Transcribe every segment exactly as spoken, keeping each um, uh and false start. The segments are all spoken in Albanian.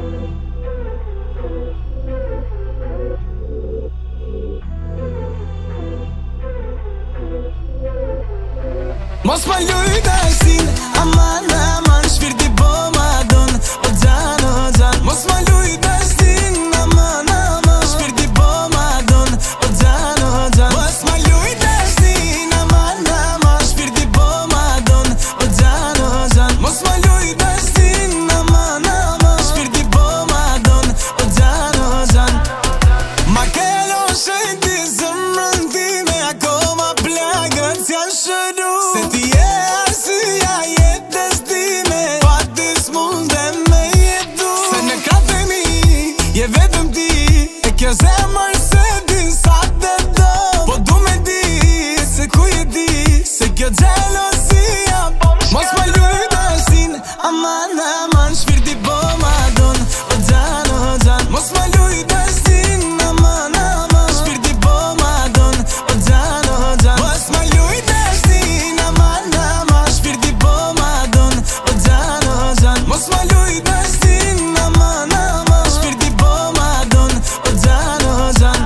Mos ma luj dashin, aman aman, shpirti po ma don, o xhan o xhan. Mos ma luj dashin, aman aman, shpirti po ma don, o xhan o xhan. Mos ma luj dashin, aman aman, shpirti po ma don, o xhan o xhan. Mos ma luj dashin, aman aman, shpirti po ma don, o xhan o xhan. Ma ke lo shëjti zemrën time, akoma plagët s'jan shëru. Se ti e arsyeja jetës time, pa ty s'mundem me jetu. Se në kafe mi, je vetëm ti, e kjo zemër se din sa të do. Po du me di, se ku je ti, se kjo xhelosia. Mos ma luj dashin, aman aman, shpirti po ma don, o xhan o xhan. Mos ma luj dashin, aman aman, shpirti po ma don, o xhan o xhan. Mos ma luj dashin, aman aman, shpirti po ma don, o xhan o xhan. Mos ma luj dashin, aman aman, shpirti po ma don, o xhan o xhan.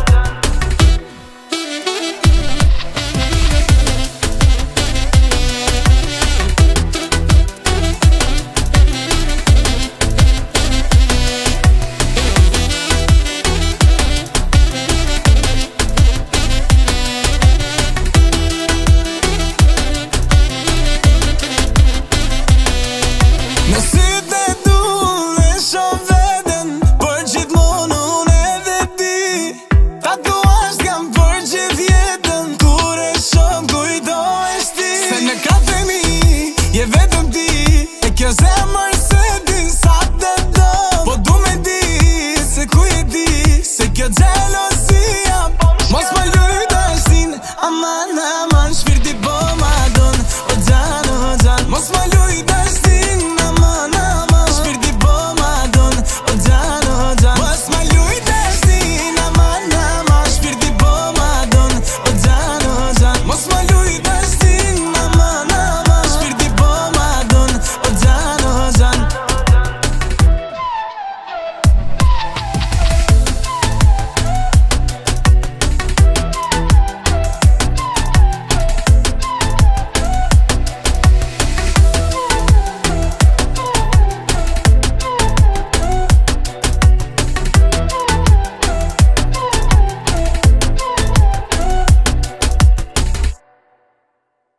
Në sytë e du dhe shoh veten, për gjithmonë unë edhe ti. Tatuazh kam për gjithë jetën, kur e shoh kujtohesh ti. Se në kafe mi, je vetëm ti, e kjo zemër se din sa të do. Po du me di, se ku je ti, se kjo xhelo